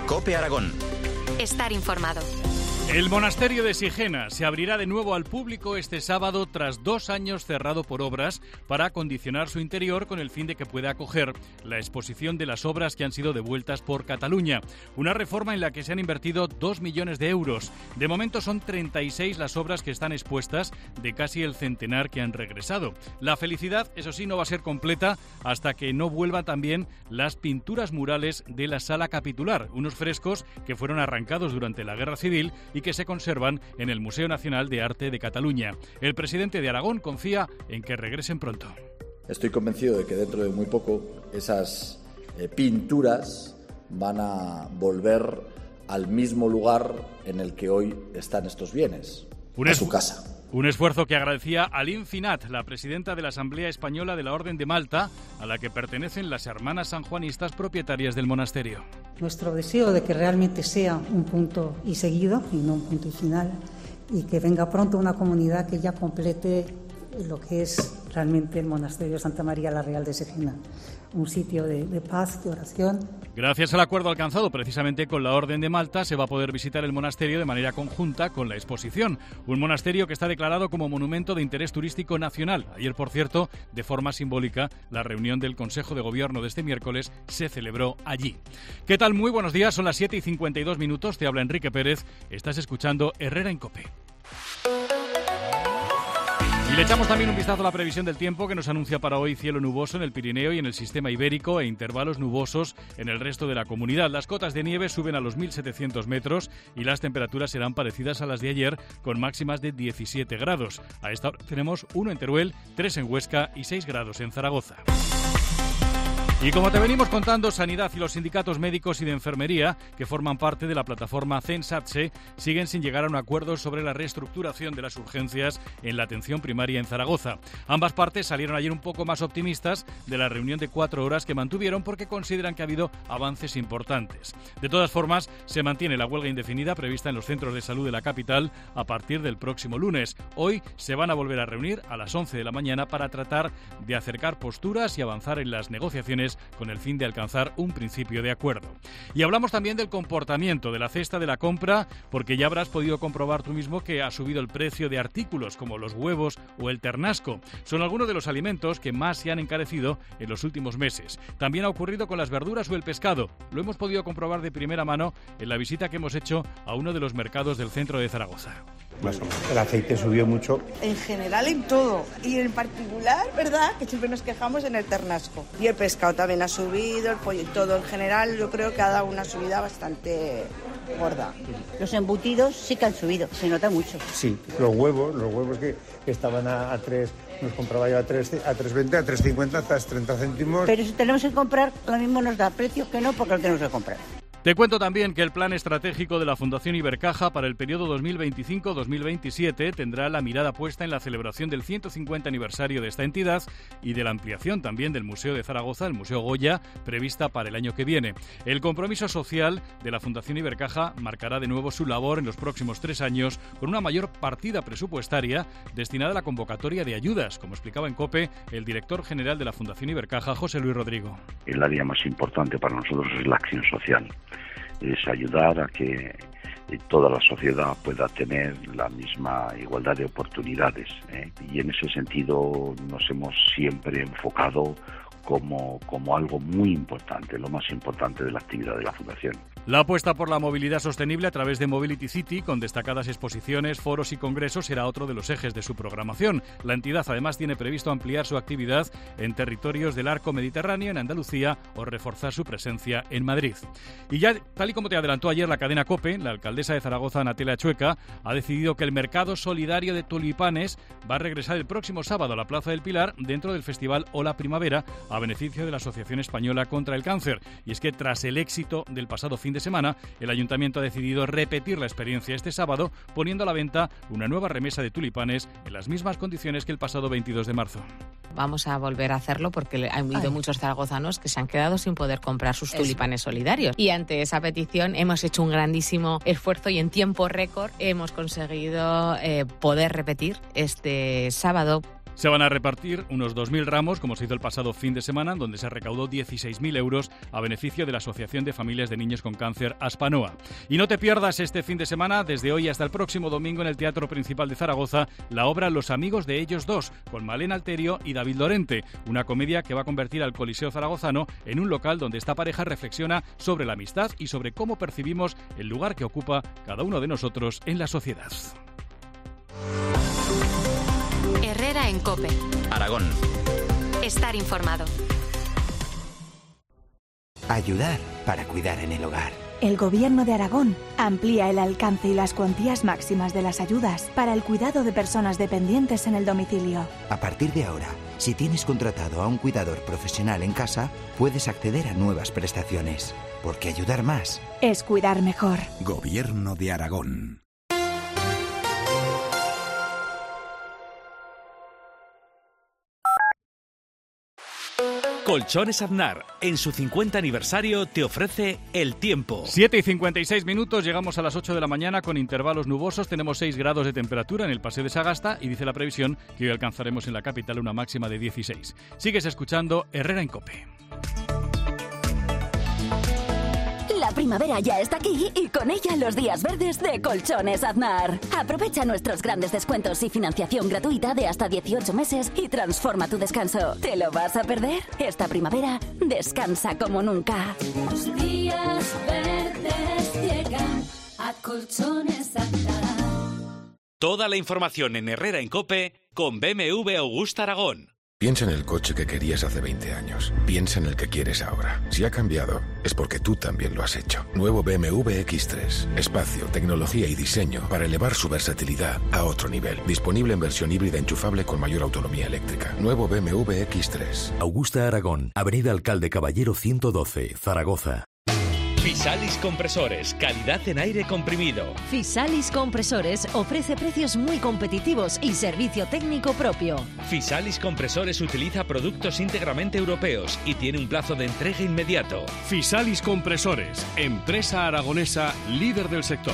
COPE Aragón. Estar informado. El monasterio de Sigena se abrirá de nuevo al público este sábado tras 2 años cerrado por obras para acondicionar su interior con el fin de que pueda acoger la exposición de las obras que han sido devueltas por Cataluña. Una reforma en la que se han invertido 2 millones de euros. De momento son 36 las obras que están expuestas de casi el centenar que han regresado. La felicidad, eso sí, no va a ser completa hasta que no vuelvan también las pinturas murales de la sala capitular, unos frescos que fueron arrancados durante la Guerra Civil y que se conservan en el Museo Nacional de Arte de Cataluña. El presidente de Aragón confía en que regresen pronto. Estoy convencido de que dentro de muy poco esas pinturas van a volver al mismo lugar en el que hoy están estos bienes, a su casa. Un esfuerzo que agradecía Aline Finat, la presidenta de la Asamblea Española de la Orden de Malta, a la que pertenecen las hermanas sanjuanistas propietarias del monasterio. Nuestro deseo de que realmente sea un punto y seguido y no un punto y final, y que venga pronto una comunidad que ya complete lo que es realmente el monasterio de Santa María la Real de Sigena, un sitio de paz, de oración. Gracias al acuerdo alcanzado precisamente con la Orden de Malta, se va a poder visitar el monasterio de manera conjunta con la exposición. Un monasterio que está declarado como Monumento de Interés Turístico Nacional. Ayer, por cierto, de forma simbólica, la reunión del Consejo de Gobierno de este miércoles se celebró allí. ¿Qué tal? Muy buenos días, son las 7:52, te habla Enrique Pérez, estás escuchando Herrera en COPE. Y le echamos también un vistazo a la previsión del tiempo que nos anuncia para hoy cielo nuboso en el Pirineo y en el sistema ibérico e intervalos nubosos en el resto de la comunidad. Las cotas de nieve suben a los 1.700 metros y las temperaturas serán parecidas a las de ayer con máximas de 17 grados. A esta hora tenemos 1 en Teruel, 3 en Huesca y 6 grados en Zaragoza. Y como te venimos contando, Sanidad y los sindicatos médicos y de enfermería, que forman parte de la plataforma CENSATSE, siguen sin llegar a un acuerdo sobre la reestructuración de las urgencias en la atención primaria en Zaragoza. Ambas partes salieron ayer un poco más optimistas de la reunión de 4 horas que mantuvieron porque consideran que ha habido avances importantes. De todas formas, se mantiene la huelga indefinida prevista en los centros de salud de la capital a partir del próximo lunes. Hoy se van a volver a reunir a las 11 de la mañana para tratar de acercar posturas y avanzar en las negociaciones con el fin de alcanzar un principio de acuerdo. Y hablamos también del comportamiento de la cesta de la compra, porque ya habrás podido comprobar tú mismo que ha subido el precio de artículos como los huevos o el ternasco. Son algunos de los alimentos que más se han encarecido en los últimos meses. También ha ocurrido con las verduras o el pescado. Lo hemos podido comprobar de primera mano en la visita que hemos hecho a uno de los mercados del centro de Zaragoza. El aceite subió mucho. En general en todo, y en particular, ¿verdad?, que siempre nos quejamos en el ternasco. Y el pescado también ha subido, el pollo y todo. En general yo creo que ha dado una subida bastante gorda. Los embutidos sí que han subido, se nota mucho. Sí, los huevos que estaban a 3, nos compraba yo a 3,20, a 3,50, hasta 30 céntimos. Pero si tenemos que comprar, lo mismo nos da precio que no, porque lo tenemos que comprar. Te cuento también que el plan estratégico de la Fundación Ibercaja para el periodo 2025-2027 tendrá la mirada puesta en la celebración del 150 aniversario de esta entidad y de la ampliación también del Museo de Zaragoza, el Museo Goya, prevista para el año que viene. El compromiso social de la Fundación Ibercaja marcará de nuevo su labor en los próximos 3 años con una mayor partida presupuestaria destinada a la convocatoria de ayudas, como explicaba en COPE el director general de la Fundación Ibercaja, José Luis Rodrigo. El área más importante para nosotros es la acción social. Es ayudar a que toda la sociedad pueda tener la misma igualdad de oportunidades, y en ese sentido nos hemos siempre enfocado como algo muy importante, lo más importante de la actividad de la Fundación. La apuesta por la movilidad sostenible a través de Mobility City, con destacadas exposiciones, foros y congresos, será otro de los ejes de su programación. La entidad además tiene previsto ampliar su actividad en territorios del arco mediterráneo, en Andalucía, o reforzar su presencia en Madrid. Y ya, tal y como te adelantó ayer la cadena COPE, la alcaldesa de Zaragoza, Natella Chueca, ha decidido que el mercado solidario de tulipanes va a regresar el próximo sábado a la Plaza del Pilar dentro del festival Hola Primavera, a beneficio de la Asociación Española contra el Cáncer. Y es que tras el éxito del pasado fin de semana, el Ayuntamiento ha decidido repetir la experiencia este sábado, poniendo a la venta una nueva remesa de tulipanes en las mismas condiciones que el pasado 22 de marzo. Vamos a volver a hacerlo porque han habido muchos zaragozanos que se han quedado sin poder comprar sus tulipanes solidarios. Y ante esa petición hemos hecho un grandísimo esfuerzo y en tiempo récord hemos conseguido poder repetir este sábado Se van a repartir unos 2.000 ramos, como se hizo el pasado fin de semana, donde se recaudó 16.000 euros a beneficio de la Asociación de Familias de Niños con Cáncer Aspanoa. Y no te pierdas este fin de semana, desde hoy hasta el próximo domingo, en el Teatro Principal de Zaragoza, la obra Los amigos de ellos dos, con Malena Alterio y David Lorente, una comedia que va a convertir al Coliseo zaragozano en un local donde esta pareja reflexiona sobre la amistad y sobre cómo percibimos el lugar que ocupa cada uno de nosotros en la sociedad. Herrera en COPE. Aragón. Estar informado. Ayudar para cuidar en el hogar. El Gobierno de Aragón amplía el alcance y las cuantías máximas de las ayudas para el cuidado de personas dependientes en el domicilio. A partir de ahora, si tienes contratado a un cuidador profesional en casa, puedes acceder a nuevas prestaciones. Porque ayudar más es cuidar mejor. Gobierno de Aragón. Colchones Aznar, en su 50 aniversario, te ofrece el tiempo. 7:56, llegamos a las 8 de la mañana con intervalos nubosos. Tenemos 6 grados de temperatura en el Paseo de Sagasta y dice la previsión que hoy alcanzaremos en la capital una máxima de 16. Sigues escuchando Herrera en COPE. La primavera ya está aquí y con ella los días verdes de Colchones Aznar. Aprovecha nuestros grandes descuentos y financiación gratuita de hasta 18 meses y transforma tu descanso. ¿Te lo vas a perder? Esta primavera, descansa como nunca. Los días verdes llegan a Colchones Aznar. Toda la información en Herrera en COPE con BMW Augusta Aragón. Piensa en el coche que querías hace 20 años. Piensa en el que quieres ahora. Si ha cambiado, es porque tú también lo has hecho. Nuevo BMW X3. Espacio, tecnología y diseño para elevar su versatilidad a otro nivel. Disponible en versión híbrida enchufable con mayor autonomía eléctrica. Nuevo BMW X3. Augusta Aragón, Avenida Alcalde Caballero 112, Zaragoza. Fisalis Compresores, calidad en aire comprimido. Fisalis Compresores ofrece precios muy competitivos y servicio técnico propio. Fisalis Compresores utiliza productos íntegramente europeos y tiene un plazo de entrega inmediato. Fisalis Compresores, empresa aragonesa líder del sector.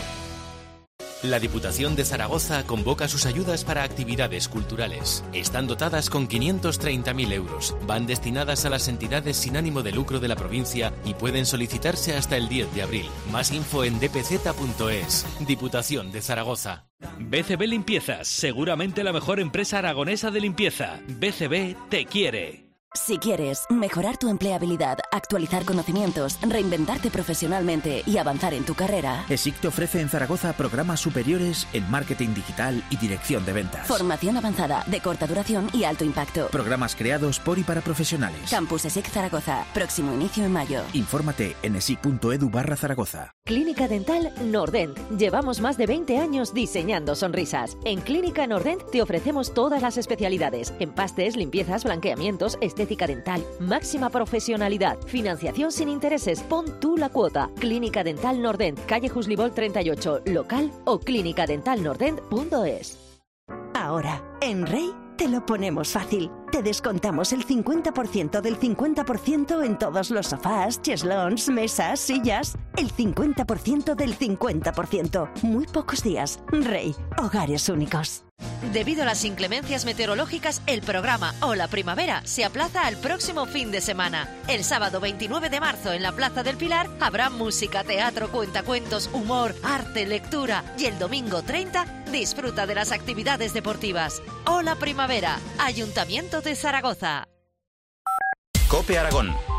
La Diputación de Zaragoza convoca sus ayudas para actividades culturales. Están dotadas con 530.000 euros. Van destinadas a las entidades sin ánimo de lucro de la provincia y pueden solicitarse hasta el 10 de abril. Más info en dpz.es. Diputación de Zaragoza. BCB Limpiezas, seguramente la mejor empresa aragonesa de limpieza. BCB te quiere. Si quieres mejorar tu empleabilidad, actualizar conocimientos, reinventarte profesionalmente y avanzar en tu carrera, ESIC te ofrece en Zaragoza programas superiores en marketing digital y dirección de ventas. Formación avanzada, de corta duración y alto impacto. Programas creados por y para profesionales. Campus ESIC Zaragoza. Próximo inicio en mayo. Infórmate en esic.edu/Zaragoza. Clínica Dental Nordent. Llevamos más de 20 años diseñando sonrisas. En Clínica Nordent te ofrecemos todas las especialidades: empastes, limpiezas, blanqueamientos, estética dental, máxima profesionalidad, financiación sin intereses. Pon tú la cuota. Clínica Dental Nordent, calle Juslibol 38, local o clínicadentalnordent.es. Ahora, en Rey te lo ponemos fácil. Te descontamos el 50% del 50% en todos los sofás, cheslons, mesas, sillas. El 50% del 50%. Muy pocos días. Rey, hogares únicos. Debido a las inclemencias meteorológicas, el programa Hola Primavera se aplaza al próximo fin de semana. El sábado 29 de marzo en la Plaza del Pilar habrá música, teatro, cuentacuentos, humor, arte, lectura. Y el domingo 30 disfruta de las actividades deportivas. Hola Primavera, Ayuntamiento de Zaragoza. COPE Aragón.